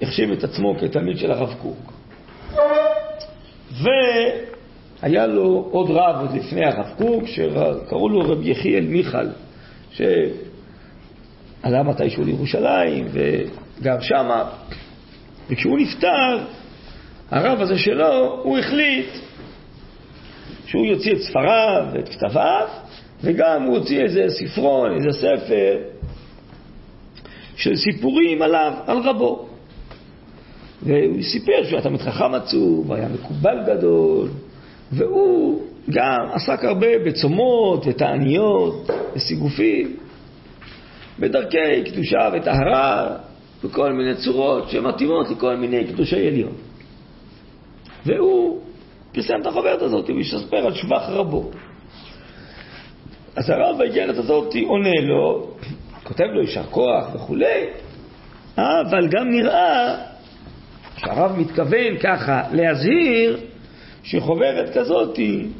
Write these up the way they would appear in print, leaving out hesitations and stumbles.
החשיב את עצמו כתלמיד של הרב קוק. והיה לו עוד רב עוד לפני הרב קוק, שקראו לו רב יחיאל מיכל, שעלה מתישהו לירושלים וגר שמה. וכשהוא נפטר, הרב הזה שלו, הוא החליט שהוא יוציא את ספריו ואת כתביו, וגם הוא הוציא איזה ספרון, איזה ספר של סיפורים עליו, על רבו. והוא סיפר שהוא היה תלמיד חכם עצוב, היה מקובל גדול, והוא גם עסק הרבה בצומות ותעניות וסיגופים, בדרכי קדושה וטהרה, בכל מיני צורות שמתאימות לכל מיני קדושי עליון. והוא פרסם את החוברת הזאת, הוא יספר על שבח רבו. אז הרב בעגנת הזאת עונה לו, כותב לו יישר כוח וכולי, אבל גם נראה שהרב מתכוון ככה להזהיר שחוברת כזאת,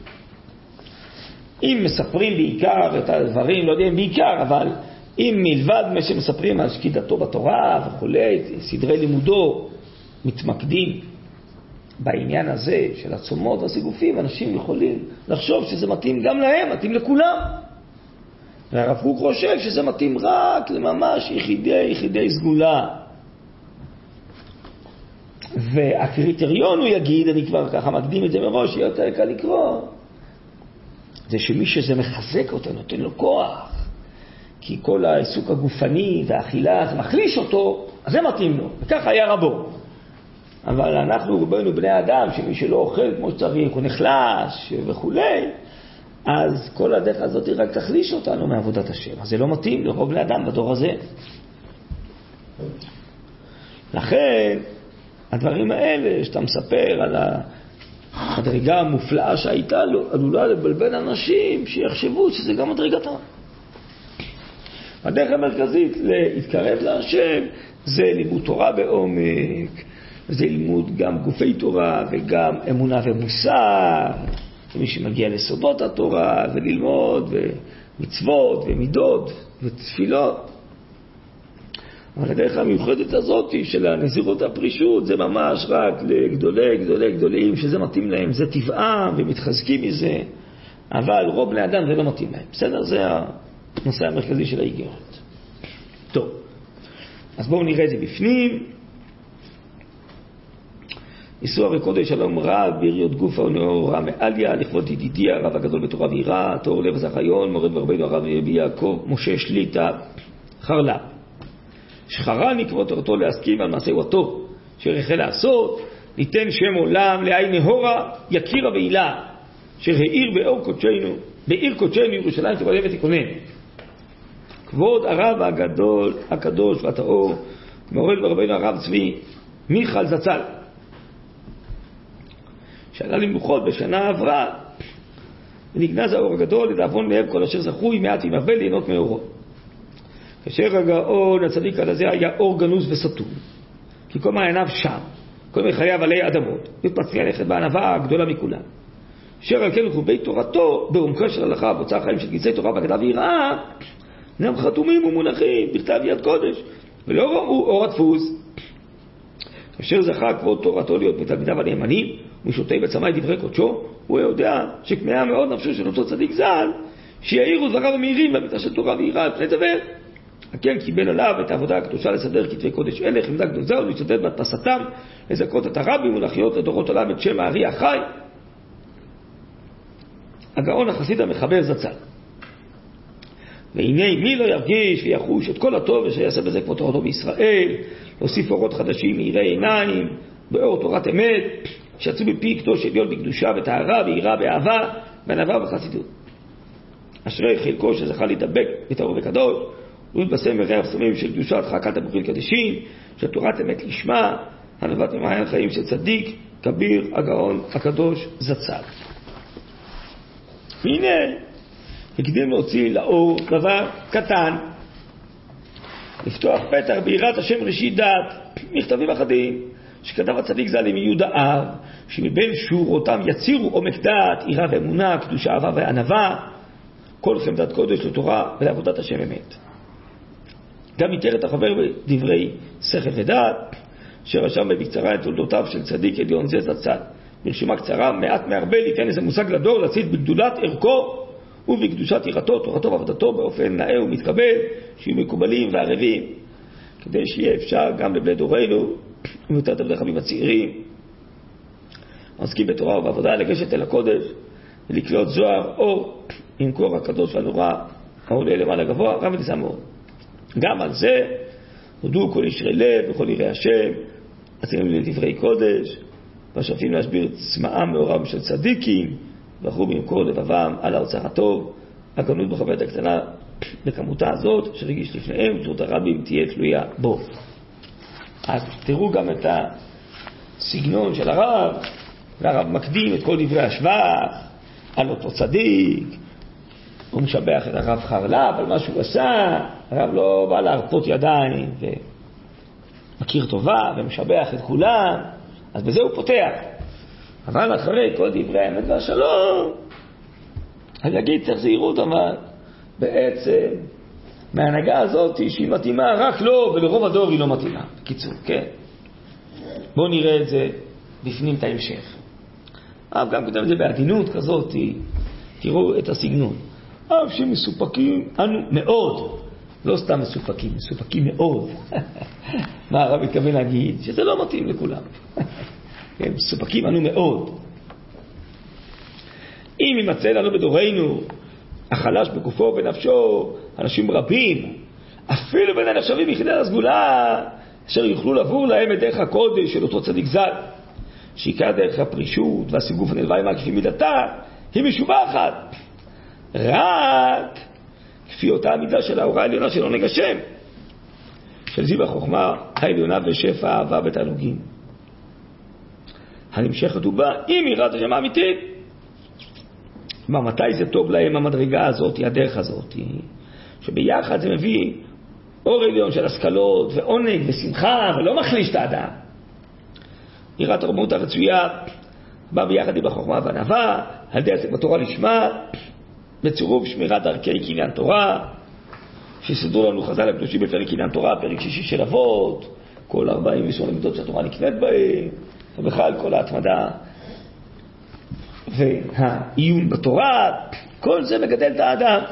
אם מספרים בעיקר את הדברים, לא יודע בעיקר, אבל אם מלבד מה שמספרים על שקידתו בתורה וכולי, סדרי לימודו מתמקדים בעניין הזה של הצומות והסיגופים, אנשים יכולים לחשוב שזה מתאים גם להם, מתאים לכולם. והרב קוק חושב שזה מתאים רק לממש יחידי סגולה. והקריטריון הוא יגיד, אני כבר ככה מקדים את זה מראש, יהיה יותר קל לקרוא, זה שמי שזה מחזק אותו, נותן לו כוח, כי כל העיסוק הגופני והאכילה זה מחליש אותו, אז זה מתאים לו, וככה היה רבו. אבל אנחנו רובנו בני אדם, שמי שלא אוכל כמו שצריך, הוא נחלש וכולי, אז כל הדרך הזאת היא רק תחליש אותנו מעבודת השם. אז זה לא מתאים לרוב בני אדם בדור הזה. לכן, הדברים האלה שאתה מספר על המדרגה המופלאה שהייתה לו, עלולה לבלבל אנשים שיחשבו שזה גם מדרגתם. הדרך המרכזית להתקרב להשם זה לימוד תורה בעומק, זה לימוד גם גופי תורה וגם אמונה ומוסר, מי שמגיע לסודות התורה וללמוד ומצוות ומידות ותפילות. אבל הדרך המיוחדת הזאת של הנזירות הפרישות זה ממש רק לגדולים שזה מתאים להם, זה טבעם ומתחזקים מזה, אבל רוב בני אדם זה לא מתאים להם. בסדר? זה הנושא המרכזי של האיגרת. טוב, אז בואו נראה את זה בפנים. יישאו הרי קודש שלום רב ביריות גופה ונאורה מעליה לכבוד ידידי הרב הגדול בתורה ויראה, תור לב הזכיון מורד ורבינו הרב רבי יעקב משה שליטה חרלה שחרה נקרוא תורתו להסכים על מעשהו הטוב אשר החל לעשות, ניתן שם עולם לעין נהורה יקירה ועילה אשר העיר בעיר קודשנו ירושלים תקודם ותקונן. כבוד הרב הגדול הקדוש והטהור מורד ורבינו הרב צבי מיכל זצ"ל שעלה למנוחות בשנה עברה ונגנז האור הגדול לדאבון לב כל אשר זכוי מעט עם אבל ליהנות מאורו. כאשר הגאון הצדיק הזה היה אור גנוז וסתום, כי כל מעייניו שם, כל מחייו עלי אדמות, ופצריע לכת בענווה הגדולה מכולם. אשר על כן וחובי תורתו בעומקה של הלכה בוצע חיים של גיצי תורה בהגדה ויראה אינם חתומים ומונחים בכתב יד קודש ולא ראו אור הדפוס. כאשר זכה כבוד תורתו להיות מתלמידיו הנאמנים ומשעוטי בצמאי דברי קודשו, הוא יודע שכמהה מאוד נפשו של אותו צדיק ז"ל שיעירו דבריו המהירים במיתה של תורה ויראה על פני תבל. הכן קיבל עליו את העבודה הקדושה לסדר כתבי קודש אלה, חמדה גדולה ולהשתדל בהדפסתם לזכות את הרבים ולהחיות לדורות עולם את שם הארי החי הגאון החסיד המחבר זצ"ל. והנה מי לא ירגיש ויחוש את כל הטוב ושיעשה בזה כבוד תורתו בישראל, להוסיף אורות חדשים מאירי עיניים באור תורת אמת שיצאו בפי קדוש עליון בקדושה וטהרה ויראה באהבה בענווה וחסידות. אשרי חלקו שזכה להידבק בטהור וקדוש ולהתבשם מריח סמים של קדושת חקת הבחורים קדשים של תורת אמת לשמה הנבט ממעיין חיים של צדיק כביר הגאון הקדוש זצ"ל. והנה הקדים להוציא לאור דבר קטן, לפתוח פתח ביראת השם ראשית דעת, מכתבים אחדים שכתב הצדיק ז"ל מיהודה אב, שמבין שורותיהם יצירו עומק דעת, יראה ואמונה, קדושה, אהבה וענווה, כל חמדת קודש לתורה ולעבודת השם אמת. גם ייתר את החבר בדברי שכל ודעת, שרשם בקצרה את תולדותיו של צדיק עליון זה זצ"ל. ברשימה קצרה, מעט מהרבה, ייתן איזה מושג לדור להצית בגדולת ערכו ובקדושת יראתו, תורתו ועבודתו באופן נאה ומתקבל, שיהיו מקובלים וערבים, כדי שיהיה אפשר גם לבני דורנו ומיותר תלמידי חכמים הצעירים עוסקים בתורה ובעבודה לגשת אל הקודש ולקלוט זוהר אור עם קור הקדוש והנורא העולה למעלה גבוה, רב ונישא מאוד. גם על זה הודו כל ישרי לב וכל יראי השם, עשינו לדברי קודש והשואפים להשביר צמאם מאורם של צדיקים ואחרו במקור לבבם על האוצר הטוב, הגנות בחוויית הקטנה בכמותה הזאת שרגיש לפניהם, ותורת הרבים תהיה תלויה בו. אז תראו גם את הסגנון של הרב, והרב מקדים את כל דברי השבח על אותו צדיק, הוא משבח את הרב חרל"פ על מה שהוא עשה, הרב לא בא להרפות ידיים ומכיר טובה ומשבח את כולם, אז בזה הוא פותח. אבל אחרי כל דברי האמת והשלום, אני אגיד צריך זהירות, אבל בעצם מההנהגה הזאת שהיא מתאימה רק לו ולרוב הדור היא לא מתאימה. בקיצור, כן? בואו נראה את זה בפנים את ההמשך. גם כותב את זה בעדינות כזאת, תראו את הסגנון. אף שמסופקים אנו מאוד, לא סתם מסופקים, מסופקים מאוד. מה הרב מתכוון להגיד? שזה לא מתאים לכולם. מסופקים אנו מאוד. אם יימצא לנו בדורנו החלש בגופו ובנפשו אנשים רבים, אפילו בין הנחשבים ביחידי הסגולה, אשר יוכלו לעבור להם את דרך הקודש של אותו צדיק ז"ל, שעיקר דרך הפרישות והסיגוף הנלווה עמה כפי מידתה היא משובחת, רק כפי אותה המידה של ההוראה העליונה של עונג השם, של זיו החוכמה העליונה ושפע האהבה בתענוגים הנמשכת ובה עם יראת השם האמיתית. מתי זה טוב להם המדרגה הזאת, הדרך הזאת, שביחד זה מביא אור עליון של השכלות ועונג ושמחה ולא מחליש את האדם. יראת הרמות הרצויה בא ביחד עם החוכמה והענווה על ידי עסק בתורה לשמה, בצירוף שמירת דרכי קניין תורה שסידרו לנו חז"ל הקדושים בפרק קניין תורה, פרק 6 של אבות, כל 48 מידות שהתורה נקנית בהם, ובכלל כל ההתמדה והעיון בתורה, כל זה מגדל את האדם.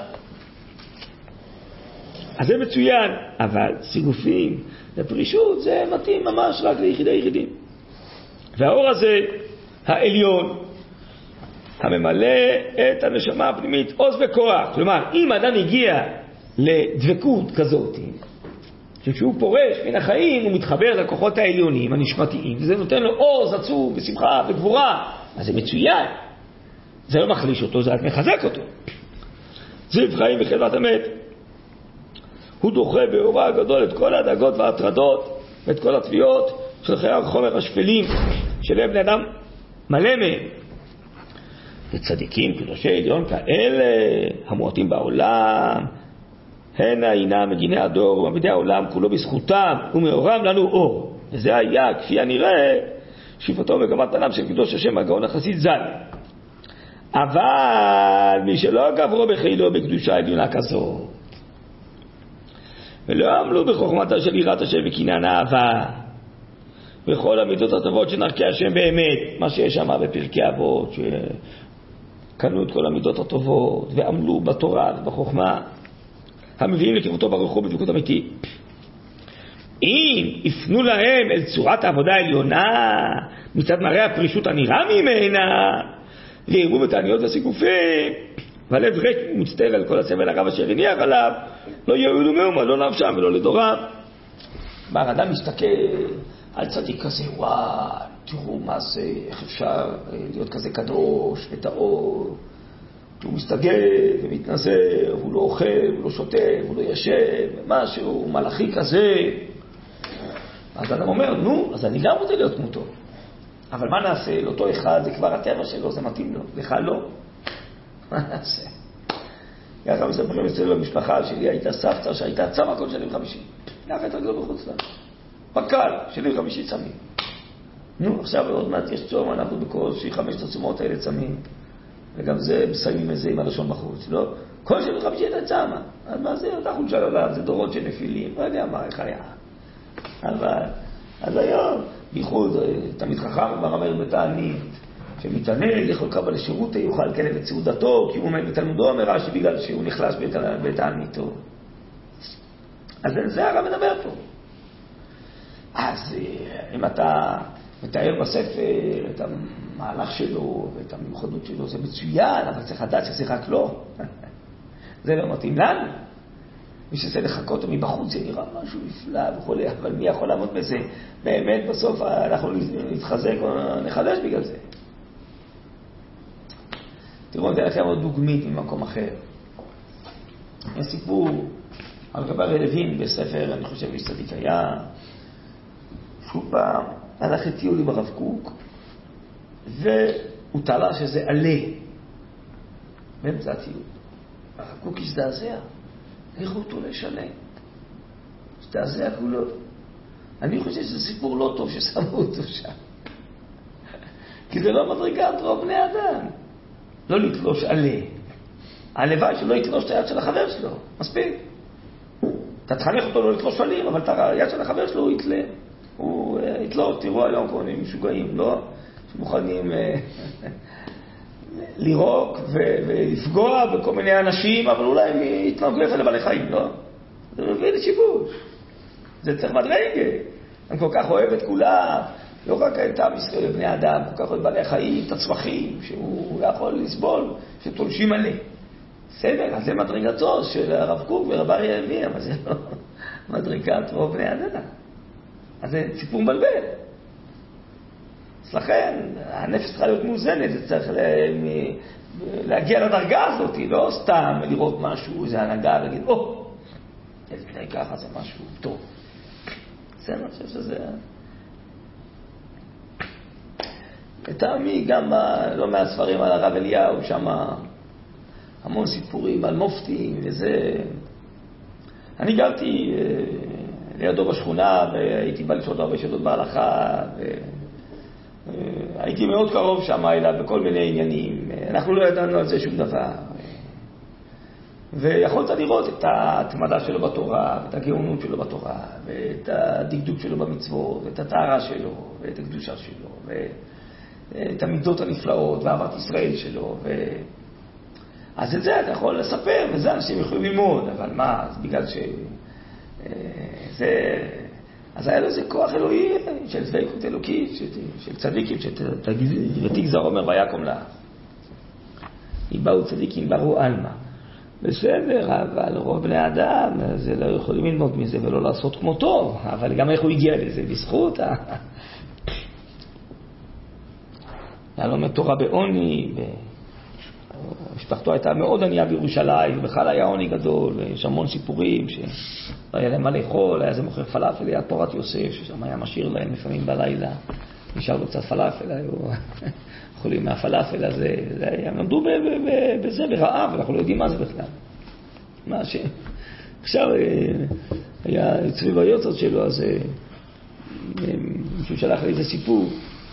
אז זה מצוין, אבל סיגופים ופרישות זה מתאים ממש רק ליחידי יחידים. והאור הזה העליון הממלא את הנשמה הפנימית עוז וכוח, כלומר אם האדם הגיע לדבקות כזאת שכשהוא פורש מן החיים הוא מתחבר לכוחות העליונים הנשמתיים, וזה נותן לו עוז עצום ושמחה וגבורה, אז זה מצוין. זה לא מחליש אותו, זה רק מחזק אותו. זיו חיים וחדוות אמת, הוא דוחה באורה הגדול את כל הדאגות וההטרדות ואת כל התביעות של חיי החומר השפלים שלהם בני אדם מלא מהם. וצדיקים קדושי עליון כאלה המועטים בעולם הנה מגיני הדור ומעמידי העולם כולו בזכותם ומאורם לנו אור, וזה היה כפי הנראה שאיפתו ומגמת פניו של קדוש השם הגאון החסיד ז"ל. אבל מי שלא גברו בחילו בקדושה עליונה כזאת ולא עמלו בחוכמתה של יראת השם וקניין האהבה וכל המידות הטובות שנרכי השם באמת, מה שיש שם בפרקי אבות שקנו את כל המידות הטובות ועמלו בתורה ובחוכמה המביאים לקרבתו ברוך הוא בדבקות אמיתי, אם יפנו להם אל צורת העבודה העליונה מצד מראה הפרישות הנראה ממנה ויראו בתעניות וסיגופים והלב ריק ומצטער על כל הסבל הרב אשר הניח עליו, לא יועילו מאומה לא נפשם ולא לדורם. האדם מסתכל על צדיק כזה, וואי, תראו מה זה, איך אפשר להיות כזה קדוש וטהור, הוא מסתגל ומתנזר, הוא לא אוכל, הוא לא שותה, הוא לא ישב, משהו מלאכי כזה. אז האדם אומר, נו, אז אני גם רוצה להיות כמותו. אבל מה נעשה? לאותו אחד זה כבר הטבע שלו, זה מתאים לו, לך לא. מה נעשה? ככה מספרים אצלנו במשפחה שלי, הייתה סבתא שהייתה צמה כל שנים 50. ככה הייתה גדול בחוץ לה. פקל, שנים 50 צמים. נו, עכשיו עוד מעט יש צום, אנחנו בקושי 5 הצומות האלה צמים. וגם זה מסיימים את זה עם הלשון בחוץ, לא? כל שנים 50 הייתה צמה. אז מה זה? אותה חודשה לעולם, זה דורות של נפילים. לא יודע מה, איך היה. אבל אז היום, בייחוד, תמיד חכם ברמר בתענית, שמתענית, יכול לקבל לשירות, יוכל כנב את סעודתו, כי הוא עומד בתלמודו, אומר רש"י, בגלל שהוא נחלש בתעניתו. אז זה הרב מדבר פה. אז אם אתה מתאר בספר את המהלך שלו ואת המיוחדות שלו, זה מצוין, אבל צריך לדעת שזה רק לא. זה לא מתאים לנו. מי שזה לחכות מבחוץ, זה נראה משהו נפלא וכו', אבל מי יכול לעמוד בזה? באמת בסוף אנחנו נתחזק או נחדש בגלל זה. תראו, אני לכם עוד דוגמית ממקום אחר. יש סיפור על רבי לוין בספר, אני חושב איש צדיק היה, שהוא פעם הלך לטיול עם הרב קוק, והוא תלה שזה עלה באמצע הטיול. הרב קוק הזדעזע, איך הוא תולה שלם? הזדעזע כולו. אני חושב שזה סיפור לא טוב ששמו אותו שם. כי זה לא מדרגת רוב בני אדם. לא לתלוש עלה. הלוואי שלא יתלוש את היד של החבר שלו. מספיק. אתה תחנך אותו לא לתלוש שלים, אבל את היד של החבר שלו הוא יתלה. הוא יתלוש. תראו היום כל מיני משוגעים, לא? שמוכנים לירוק ולפגוע בכל מיני אנשים, אבל אולי הם יתנהגו יפה לבעלי חיים, לא? זה מביא לשיבוש. זה צריך מדרגה. אני כל כך אוהב את כולם. לא רק את עם ישראל לבני אדם, כל כך עוד בעלי חיים, את הצמחים, שהוא יכול לסבול, שתולשים עליה. בסדר, אז זה מדרגתו של הרב קוק ורב אריה לוין, אבל זה לא מדרגת רוב בני אדם. אז זה סיפור מבלבל. אז לכן, הנפש צריכה להיות מאוזנת, זה צריך להגיע לדרגה הזאת, לא סתם לראות משהו, איזה הנהגה, ולהגיד, איזה בני ככה, זה משהו טוב. זה אני חושב שזה... לטעמי גם לא מעט ספרים על הרב אליהו, שם המון סיפורים על מופתים וזה. אני גרתי לידו בשכונה והייתי בא לשאול הרבה שאלות בהלכה והייתי מאוד קרוב שם אליו בכל מיני עניינים. אנחנו לא ידענו על זה שום דבר. ויכולת לראות את ההתמדה שלו בתורה, ואת הגאונות שלו בתורה, ואת הדקדוק שלו במצוות, ואת הטהרה שלו, ואת הקדושה שלו, את המידות הנפלאות ואהבת ישראל שלו. אז את זה אתה יכול לספר, וזה אנשים יכולים ללמוד, אבל מה, אז בגלל אז היה לו איזה כוח אלוהי של דבקות אלוקית, של צדיקים, ותגזר אומר ויקום לה. יבאו צדיקים ברו אלמה. בסדר, אבל רוב בני אדם, זה לא יכולים ללמוד מזה ולא לעשות כמותו, אבל גם איך הוא הגיע לזה, בזכות היה לו תורה בעוני, משפחתו הייתה מאוד ענייה בירושלים, ובכלל היה עוני גדול, ויש המון סיפורים שלא היה להם מה לאכול, היה זה מוכר פלאפל, היה תורת יוסף, ששם היה משאיר להם לפעמים בלילה, נשאר לו קצת פלאפל, היו יכולים מהפלאפל הזה, הם למדו בזה ברעב, אנחנו לא יודעים מה זה בכלל. מה ש... עכשיו היה צביב היוצאות שלו, אז מישהו שלח לי איזה סיפור,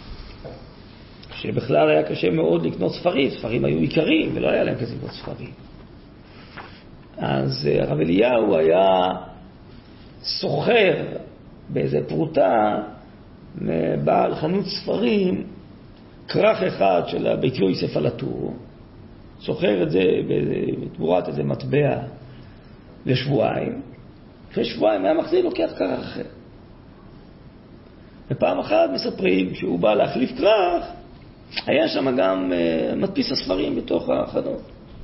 שבכלל היה קשה מאוד לקנות ספרים, ספרים היו עיקריים ולא היה להם כזה לקנות ספרים. אז הרב אליהו היה סוחר באיזה פרוטה מבעל חנות ספרים, כרך אחד של בית יוסף על הטור, סוחר את זה בתמורת איזה מטבע לשבועיים, אחרי שבועיים היה מחזיר לוקח כרך אחר. ופעם אחת מספרים שהוא בא להחליף כרך, היה שם גם מדפיס הספרים בתוך החנות.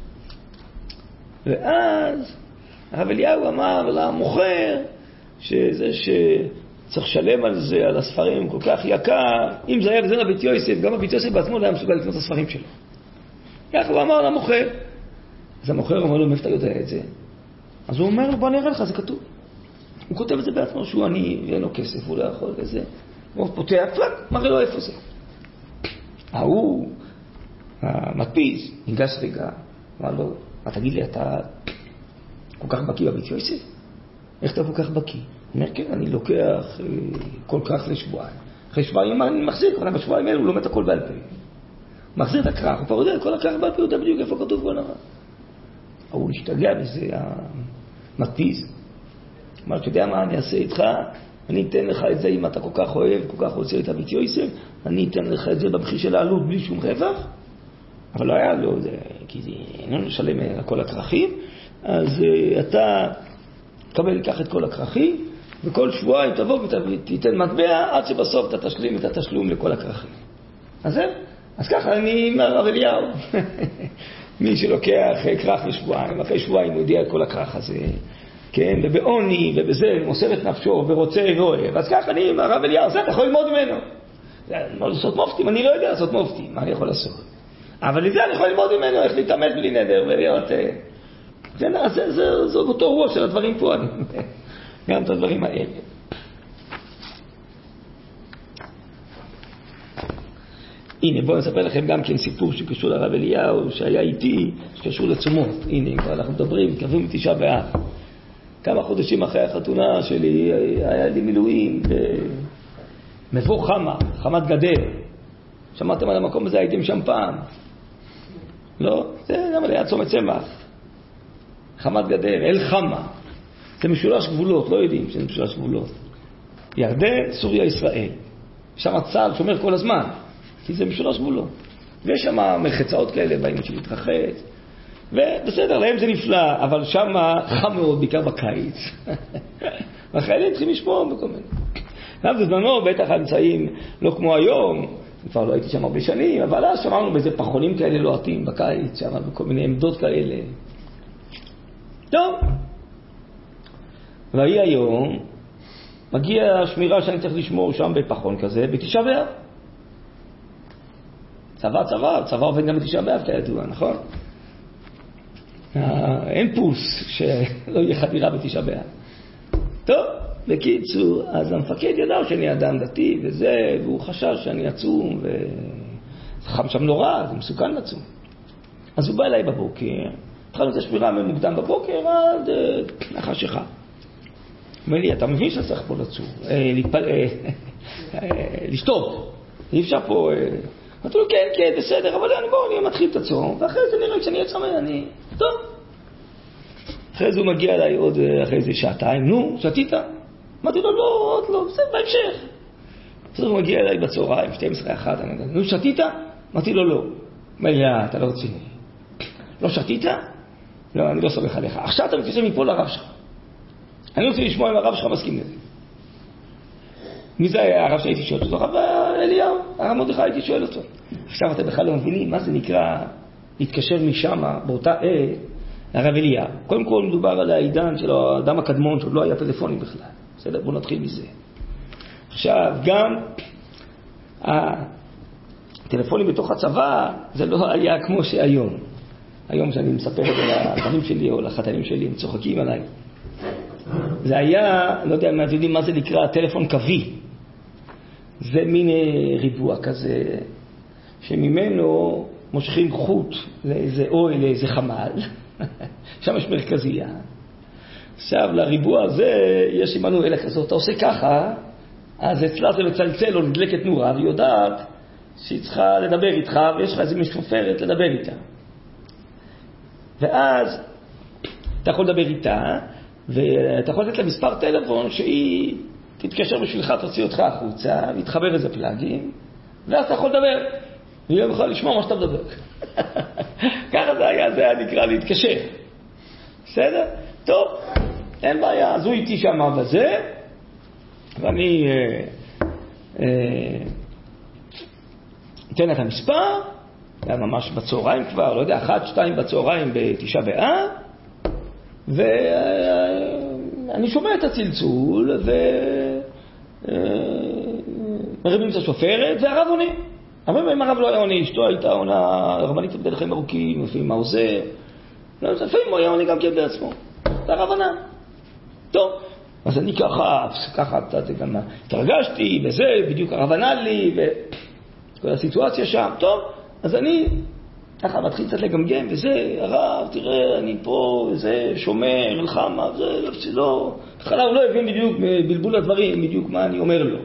ואז הרב אליהו אמר למוכר שזה שצריך לשלם על זה, על הספרים כל כך יקר, אם זה היה בזה לבית יוסף, גם הבית יוסף בעצמו לא היה מסוגל לקנות את הספרים שלו. ככה הוא אמר למוכר. אז המוכר אומר לו, מאיפה אתה יודע את זה? אז הוא אומר לו, בוא נראה לך, זה כתוב. הוא כותב את זה בעצמו שהוא עני ואין לו כסף, הוא לא יכול וזה. הוא פותח, פלק, מראה לו איפה זה. ההוא, המדפיס, ניגש רגע, אמר לו, מה תגיד לי, אתה כל כך בקיא בבית יוסף? איך אתה כל כך בקיא? הוא אומר, כן, אני לוקח כל כך לשבועיים. אחרי שבועיים אני מחזיר, אבל בשבועיים האלו הוא לומד הכל בעל פה. הוא מחזיר את הכרך, הוא כבר יודע, כל הכרך בעל פה, הוא יודע בדיוק איפה כתוב כל דבר. הוא השתגע בזה, המדפיס. אמר, אתה יודע מה אני אעשה איתך? אני אתן לך את זה אם אתה כל כך אוהב, כל כך רוצה את הבית יוסף, אני אתן לך את זה במחיר של העלות בלי שום רווח. אבל לא היה לו, כי אין לנו לשלם כל הכרכים, אז אתה תקבל, לקח את כל הכרכים, וכל שבועיים תבוא ותיתן מטבע, עד שבסוף אתה תשלים את התשלום לכל הכרכים. אז זה, אז ככה אני עם הרב אליהו. מי שלוקח כרך לשבועיים, אחרי שבועיים הוא יודע את כל הכרך הזה, כן, ובעוני ובזה מוסר את נפשו ורוצה ואוהב, אז ככה אני עם הרב אליהו, זה אתה יכול ללמוד ממנו. לעשות מופתים, אני לא יודע לעשות מופתים, מה אני יכול לעשות? אבל לזה אני יכול ללמוד ממנו, איך להתאמץ בלי נדר ולהיות... זה אותו רוח של הדברים פה, גם את הדברים האלה. הנה, בואו נספר לכם גם כן סיפור שקשור לרב אליהו, שהיה איתי, שקשור לצומות. הנה, כבר אנחנו מדברים, קרבים בתשעה באב. כמה חודשים אחרי החתונה שלי, היה לי מילואים במבוא חמה, חמת גדר. שמעתם על המקום הזה, הייתם שם פעם. לא? זה גם ליד צומת צמח. חמת גדר, אל חמה. זה משולש גבולות, לא יודעים שזה משולש גבולות. ירדן, סוריה, ישראל. שם צה"ל שומר כל הזמן, כי זה משולש גבולות. ויש שם מרחצאות כאלה, באים שמתרחץ. ובסדר, להם זה נפלא, אבל שם חם מאוד, בעיקר בקיץ. והחיילים צריכים לשמור בכל מיני. גם בזמנו, בטח האמצעים לא כמו היום, כבר לא הייתי שם הרבה שנים, אבל אז שמענו באיזה פחונים כאלה לוהטים בקיץ, שם בכל מיני עמדות כאלה. טוב. והיא היום, מגיע השמירה שאני צריך לשמור שם בפחון כזה, בתשעה באב. צבא עובד גם בתשעה באב, כידוע, נכון? אין פוס שלא יהיה חדירה בתשעה באב. טוב, בקיצור, אז המפקד ידע שאני אדם דתי וזה, והוא חשש שאני עצום, וחם שם נורא, זה מסוכן לצום. אז הוא בא אליי בבוקר, התחלנו את השמירה ממוקדם בבוקר עד החשיכה. אומר לי, אתה מבין שאתה צריך פה לצום, לשתות, אי אפשר פה... אמרתי לו, כן, בסדר, אבל אני מתחיל את הצום, ואחרי זה נראה כשאני אהיה צמא, אני... טוב. אחרי זה הוא מגיע אליי עוד אחרי זה שעתיים, נו, שתית? אמרתי לו, לא, עוד לא, בסדר, בהמשך. אז הוא מגיע אליי בצהריים, 12:01, אני יודע, נו, שתית? אמרתי לו, לא. אומר לי, אתה לא רציני. לא שתית? לא, אני לא סומך עליך. עכשיו אתה מתקשר מפה לרב שלך. אני רוצה לשמוע אם הרב שלך מסכים לזה. מי זה היה הרב שהייתי שואל אותו? הרב אליהו, הרב מרדכי הייתי שואל אותו. עכשיו אתם בכלל לא מבינים מה זה נקרא להתקשר משם באותה עת לרב אליהו. קודם כל מדובר על העידן של האדם הקדמון שעוד לא היה טלפונים בכלל. בסדר? בואו נתחיל מזה. עכשיו גם הטלפונים בתוך הצבא זה לא היה כמו שהיום. היום שאני מספר את זה לבנים שלי או לחתנים שלי, הם צוחקים עליי. זה היה, לא יודע מה, אתם יודעים מה זה נקרא, טלפון קווי. זה מין ריבוע כזה, שממנו מושכים חוט לאיזה אוי, לאיזה חמל. שם יש מרכזייה. עכשיו, לריבוע הזה יש עמנו אלה כזאת. אתה עושה ככה, אז אצלה זה מצלצל או נדלקת נורה, והיא יודעת שהיא צריכה לדבר איתך, ויש לך איזו משופרת לדבר איתה. ואז אתה יכול לדבר איתה, ואתה יכול לתת לה מספר טלפון שהיא תתקשר בשבילך, תוציא אותך החוצה, ויתחבר איזה פלאגים, ואז אתה יכול לדבר. והיא לא יכולה לשמוע מה שאתה מדבר. ככה זה היה נקרא להתקשר. בסדר? טוב, אין בעיה. אז הוא איתי שם בזה, ואני אתן את המספר, היה ממש בצהריים כבר, לא יודע, 1-2 בצהריים בתשעה באב, ואני שומע את הצלצול, ומרימים את השופרת, והרב עונה. אבל אם הרב לא היה עונה, אשתו הייתה עונה, הרבנית עבדי לכם ארוכים, לפעמים העוזר, לפעמים הוא היה עונה גם כן בעצמו. והרב ענה. טוב, אז אני ככה, גם התרגשתי, וזה, בדיוק הרב ענה לי, וכל הסיטואציה שם. טוב, אז אני ככה מתחיל קצת לגמגם, וזה, הרב, תראה, אני פה, וזה, שומר, אלחמה, וזה, לא, בהתחלה הוא לא הבין בדיוק, בלבול הדברים, בדיוק מה אני אומר לו.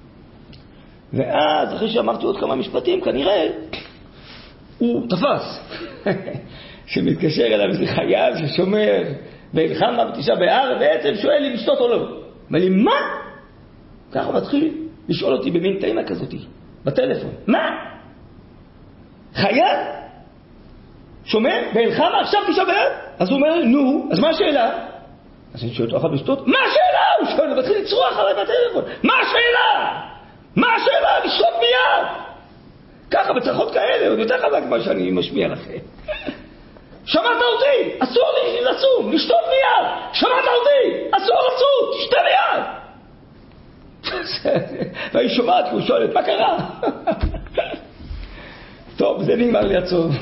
ואז, אחרי שאמרתי עוד כמה משפטים, כנראה, הוא תפס. שמתקשר אליו איזה חייל ששומר, באלחמה בתשעה באב, בעצם שואל אם לשתות או לא. אומר לי, מה? ככה הוא מתחיל לשאול אותי במין תאימה כזאת, בטלפון. מה? חייל? שומע? באלחמה עכשיו תשעה באב? אז הוא אומר, נו, אז מה השאלה? אז אני שואל אותו אחת בשטות, מה השאלה? הוא שואל, הוא מתחיל לצרוח עליי בטלפון. מה השאלה? מה השאלה? לשתות מיד. ככה, בצרחות כאלה, עוד יותר חזק מה שאני משמיע לכם. שמעת אותי? אסור לי לצום, לשתות מיד. שמעת אותי? אסור לצום, תשתה מיד. והיא שומעת, והוא שואלת, מה קרה? טוב, זה נגמר לי הצום.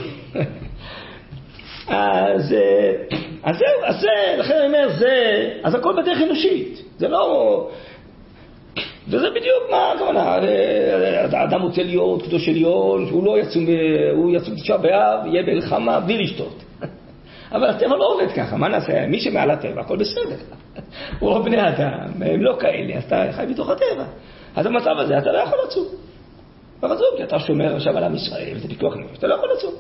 אז לכן אני אומר, אז הכל בדרך אנושית. זה לא... וזה בדיוק מה הכוונה. האדם רוצה להיות קדוש עליון, שהוא לא יצום, הוא יצום תשעה באב, יהיה במלחמה בלי לשתות. אבל הטבע לא עובד ככה, מה נעשה? מי שמעל הטבע, הכל בסדר. הוא לא בני אדם, הם לא כאלה, אז אתה חי בתוך הטבע. אז במצב הזה אתה לא יכול לצום. ברצום, כי אתה שומר עכשיו על עם ישראל, זה פיקוח נפש, אתה לא יכול לצום.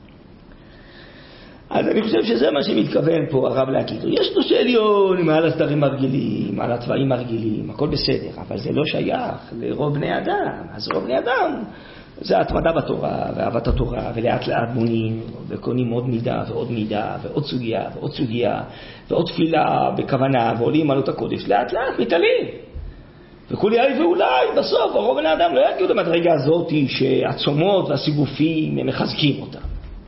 אז אני חושב שזה מה שמתכוון פה הרב להגיד. יש קדוש עליון מעל הסדרים הרגילים, מעל הצבעים הרגילים, הכל בסדר, אבל זה לא שייך לרוב בני אדם. אז רוב בני אדם זה התמדה בתורה ואהבת התורה, ולאט לאט בונים וקונים עוד מידה ועוד מידה ועוד סוגיה ועוד סוגיה ועוד תפילה בכוונה ועולים עלות הקודש, לאט לאט מתעלים. וכולי ואולי בסוף הרוב בני אדם לא יגיעו למדרגה הזאת שהצומות והסיגופים הם מחזקים אותם.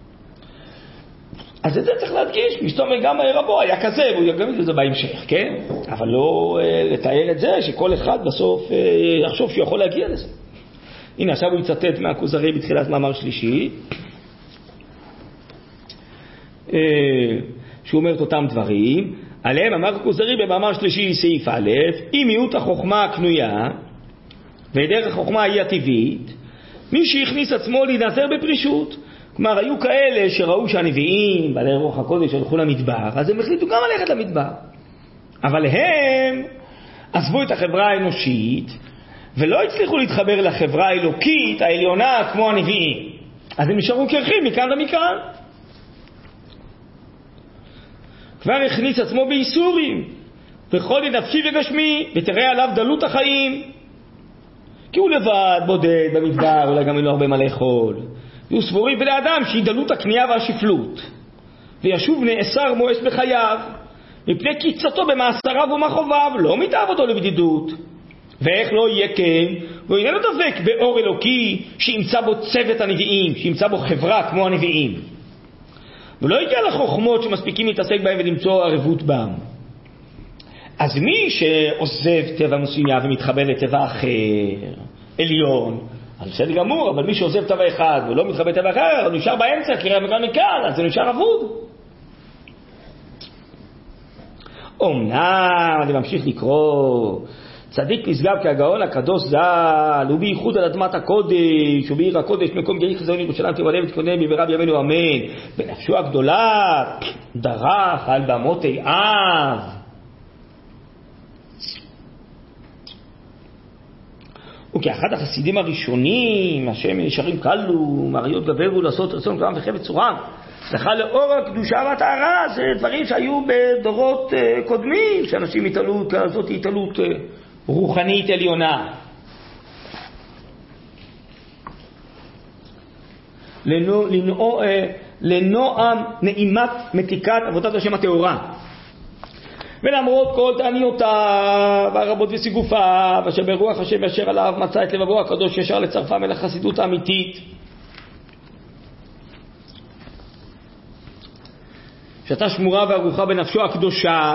אז את זה צריך להדגיש, מסתום גם רבו היה כזה, והוא יגיד את זה בהמשך, כן? אבל לא לתאר את זה שכל אחד בסוף יחשוב שהוא יכול להגיע לזה. הנה, עכשיו הוא יצטט מהכוזרי בתחילת מאמר שלישי, שהוא אומר את אותם דברים, עליהם אמר הכוזרי במאמר שלישי סעיף א', אם מיעוט החוכמה הקנויה, ודרך החוכמה היא הטבעית, מי שהכניס עצמו להינזר בפרישות, כלומר, היו כאלה שראו שהנביאים, בעלי רוח הקודש, הלכו למדבר, אז הם החליטו גם ללכת למדבר. אבל הם עזבו את החברה האנושית, ולא הצליחו להתחבר לחברה האלוקית, העליונה, כמו הנביאים. אז הם נשארו קרחים מכאן ומכאן. כבר הכניס עצמו בייסורים, וכל נפשי וגשמי, ותראה עליו דלות החיים. כי הוא לבד, בודד, במדבר, אולי גם אין לו הרבה מה לאכול. והוא סבורים בני אדם שהיא דלות הקנייה והשפלות, וישוב נאסר מואס בחייו, מפני קיצתו במאסריו ומחוביו, לא מתאהב אותו לבדידות. ואיך לא יהיה כן, הוא איננו דבק באור אלוקי שימצא בו צוות הנביאים, שימצא בו חברה כמו הנביאים, ולא יגיע לחוכמות שמספיקים להתעסק בהם ולמצוא ערבות בהם. אז מי שעוזב טבע מסוים ומתחבר לטבע אחר, עליון, אז בסדר גמור, אבל מי שעוזב טבע אחד ולא מתחבר לטבע אחר, הוא נשאר באמצע, קרב מכאן, אז זה נשאר אבוד. אומנם, אני ממשיך לקרוא, צדיק נשגב כהגאון הקדוש ז"ל, הוא בייחוד על אדמת הקודש, ובעיר הקודש, מקום גאי חזון ירושלים תיבנה ותתכונן במהרה בימינו אמן. בנפשו הגדולה דרך על במות אב. וכאחד החסידים הראשונים, השם ישרים קלו, מריות גברו לעשות רצון כלם וחפץ צורם, זכה לאור הקדושה והטהרה. זה דברים שהיו בדורות קודמים, שאנשים התעלו כזאת התעלות רוחנית עליונה. לנועם נעימת מתיקת עבודת השם הטהורה. ולמרות כל תעניותיו הרבות וסיגופיו, אשר ברוח השם אשר עליו מצא את לבבו הקדוש ישר לצרפם אל החסידות האמיתית, שאתה שמורה וערוכה בנפשו הקדושה,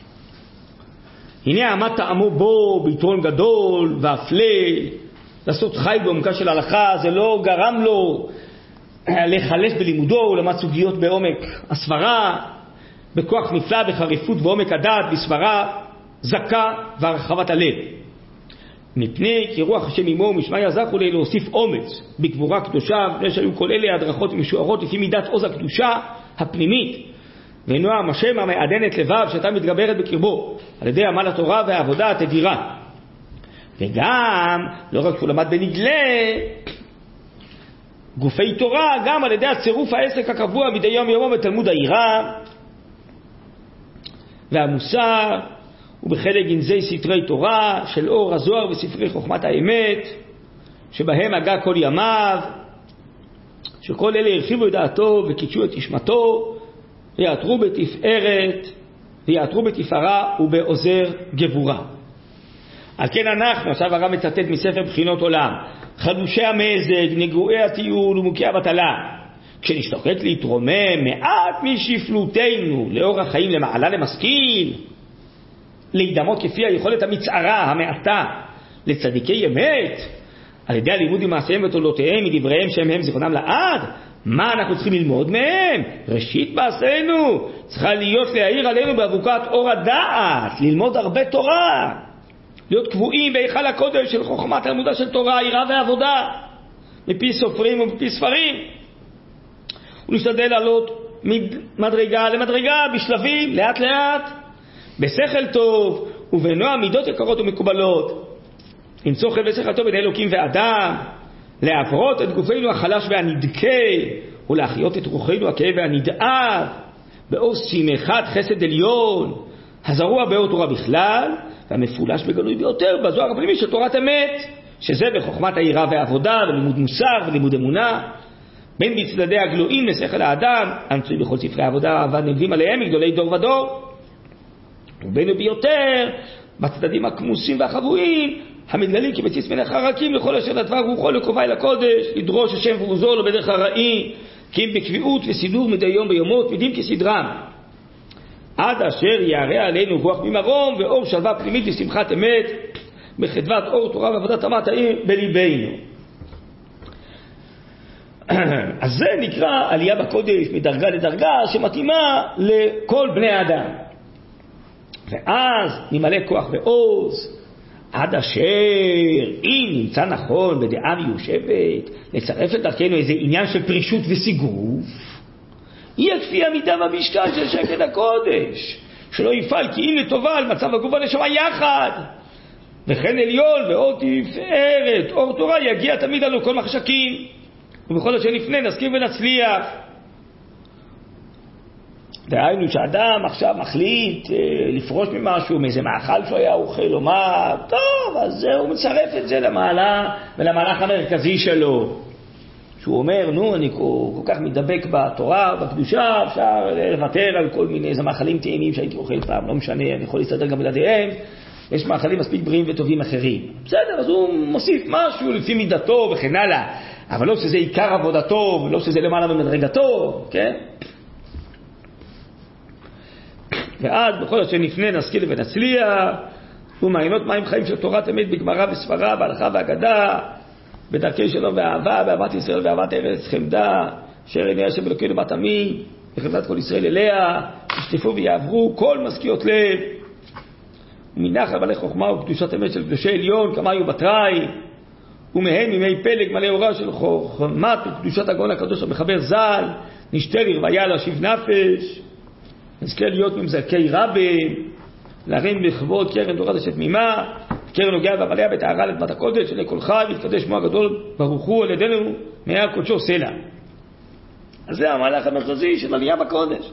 הנה עמד טעמו בו ביתרון גדול והפלא, לעשות חי בעומקה של הלכה. זה לא גרם לו לחלש בלימודו, הוא למד סוגיות בעומק הסברה, בכוח נפלא, בחריפות ועומק הדעת, בסברה זכה והרחבת הלב. מפני כי רוח השם עמו ומשמע יזכו לי להוסיף אומץ בגבורה קדושה, מפני שהיו כל אלה הדרכות ומשוערות לפי מידת עוז הקדושה הפנימית, ונועם השם המעדנת לבב שאתה מתגברת בקרבו על ידי עמל התורה והעבודה התדירה. וגם לא רק שהוא למד בנגלה גופי תורה, גם על ידי הצירוף העסק הקבוע מדי יום יומו בתלמוד העירה והמוסר ובחלק גנזי סתרי תורה של אור הזוהר וספרי חוכמת האמת, שבהם הגה כל ימיו, שכל אלה הרחיבו את דעתו וקידשו את נשמתו, ויעטרו בתפארת, ויעטרו בתפארה ובעוזר גבורה. על כן אנחנו, עכשיו הרב מצטט מספר בחינות עולם, חדושי המזג, נגועי הטיול ומוקי הבטלה, כשנשתוקק להתרומם מעט משפלותנו לאור החיים למעלה למשכיל, להידמות כפי היכולת המצערה המעטה לצדיקי אמת, על ידי הלימוד עם מעשיהם ותולדותיהם מדבריהם שהם הם זיכרונם לעד, מה אנחנו צריכים ללמוד מהם? ראשית מעשינו צריכה להיות להאיר עלינו באבוקת אור הדעת, ללמוד הרבה תורה, להיות קבועים בהיכל הקודש של חוכמת הלימודה של תורה, יראה ועבודה, מפי סופרים ומפי ספרים, ולהשתדל לעלות מדרגה למדרגה בשלבים, לאט לאט, בשכל טוב ובנוע מידות יקרות ומקובלות, למצוא חן ושכל טוב בין אלוקים ואדם, להעברות את גופנו החלש והנדכה, ולהחיות את רוחנו הכאב והנדאב, באור שמחת חסד עליון, הזרוע באור תורה בכלל, והמפולש בגלוי ביותר בזוהר הפנימי של תורת אמת, שזה בחוכמת היראה והעבודה, ולימוד מוסר ולימוד אמונה, בין בצדדי הגלויים לשכל האדם, המצוי בכל ספרי העבודה והנלווים עליהם מגדולי דור ודור, ובין ביותר בצדדים הכמוסים והחבויים, המתגלים כבסיס מלך הרקים לכל אשר לדבר רוחו לקרובה אל הקודש, לדרוש השם ועוזו לו בדרך הראי, כי אם בקביעות וסידור מדי יום ביומות, מידים כסדרם, עד אשר יערה עלינו רוח ממרום ואור שלווה פנימית ושמחת אמת, בחדוות אור תורה ועבודת אמת העיר בליבנו. אז זה נקרא עלייה בקודש מדרגה לדרגה שמתאימה לכל בני האדם. ואז נמלא כוח ועוז, עד אשר אם נמצא נכון בדעה מיושבת לצרף את דרכנו איזה עניין של פרישות וסיגוב, יהיה כפי המידה והמשקל של שקד הקודש, שלא יפעל כי אם לטובה על מצב הגוף והנשמה יחד, וכן עליון ואור תפארת אור תורה יגיע תמיד עלינו כל מחשקים, ובכל אשר נפנה נזכיר ונצליח. דהיינו שאדם עכשיו מחליט לפרוש ממשהו, מאיזה מאכל שהוא היה אוכל או מה, טוב, אז הוא מצרף את זה למעלה ולמהלך המרכזי שלו, שהוא אומר, נו, אני כל כך מדבק בתורה, בקדושה, אפשר לוותר על כל מיני איזה מאכלים טעימים שהייתי אוכל פעם, לא משנה, אני יכול להסתדר גם בלעדיהם, יש מאכלים מספיק בריאים וטובים אחרים. בסדר, אז הוא מוסיף משהו לפי מידתו וכן הלאה, אבל לא שזה עיקר עבודתו, ולא שזה למעלה במדרגתו, כן? ואז בכל אשר נפנה נשכיל ונצליח, ומעיינות מים חיים של תורת אמת בגמרא וספרה, בהלכה והגדה, בדרכי שלום ואהבה, באהבת ישראל ואהבת ארץ חמדה, אשר עיני השם אלוקינו בת עמי, וחמדת כל ישראל אליה, ישטפו ויעברו כל משכיות לב, ומנחל מלא חוכמה וקדושת אמת של קדושי עליון, כמה היו בתראי, ומהם ימי פלג מלא אורה של חוכמת וקדושת הגאון הקדוש המחבר ז"ל, נשתה לרוויה להשיב נפש, נזכה להיות ממזכי רבי, להרים בכבוד קרן תורה שתמימה, קרן נוגע ועמליה בטהרה לאדמת הקודש, לכל חי ויתקדש שמו הגדול ברוך הוא על ידינו מהר קודשו סלע. אז זה המהלך המרכזי של עלייה בקודש.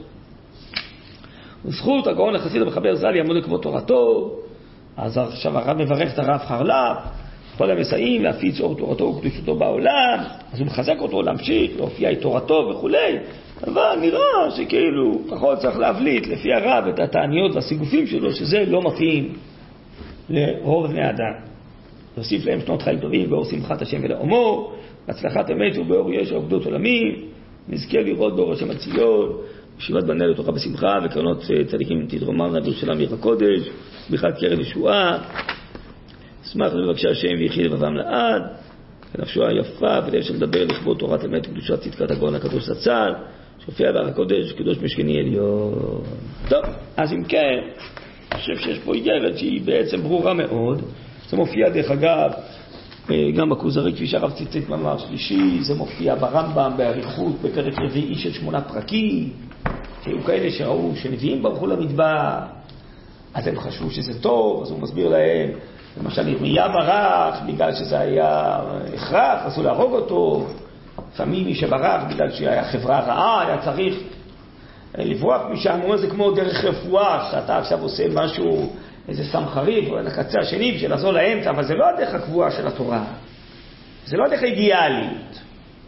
וזכות הגאון החסיד המחבר ז"ל יעמוד לכבוד תורתו. אז עכשיו הרב מברך את הרב חרל"פ, כל המסייעים להפיץ אור תורתו וקדושתו בעולם, אז הוא מחזק אותו להמשיך להופיע את תורתו וכולי, אבל נראה שכאילו פחות צריך להבליט לפי הרב את התעניות והסיגופים שלו, שזה לא מתאים לרוב בני אדם. להוסיף להם שנות חיים טובים באור שמחת השם ולעמו, בהצלחת אמת ובאור ישע עובדות עולמים, נזכה לראות באור השם הציון, ישיבת בנה לתוכה בשמחה, וקרנות צדיקים תתרוממנה בירושלים עיר הקודש, בכלל קרן ישועה, אשמח לבקשה השם ויחי לבבם לעד, כנפשו היפה בדרך של לדבר לכבוד תורת אמת וקדושת צדקת הגאון הקדוש זצ"ל, שהופיע בהר הקודש קדוש משכני עליון. טוב, אז אם כן, אני חושב שיש פה איגרת שהיא בעצם ברורה מאוד. זה מופיע דרך אגב גם בכוזרי כפי שהרב ציטט מאמר שלישי, זה מופיע ברמב"ם באריכות בפרק רביעי של 8 פרקים, שהיו כאלה שראו שנביאים ברחו למדבר, אז הם חשבו שזה טוב, אז הוא מסביר להם, למשל ירמיה ברח בגלל שזה היה הכרח, אסור להרוג אותו, לפעמים מי שברח בגלל שהיה חברה רעה, היה צריך לברוח משם, הוא אומר זה כמו דרך רפואה, שאתה עכשיו עושה משהו איזה סם חריף, או לקצה השני, בשביל לעזור לאמצע, אבל זה לא הדרך הקבועה של התורה. זה לא הדרך האידיאלית.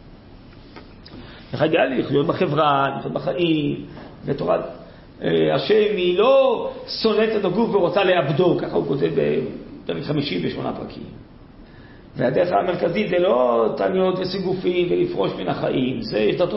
הדרך האידיאלית, לחיות בחברה, לחיות בחיים, ותורת השם היא לא שונאת את הגוף ורוצה לאבדו, ככה הוא כותב בפרק 58 פרקים. והדרך המרכזית זה לא תעניות וסיגופים ולפרוש מן החיים, זה יש דתות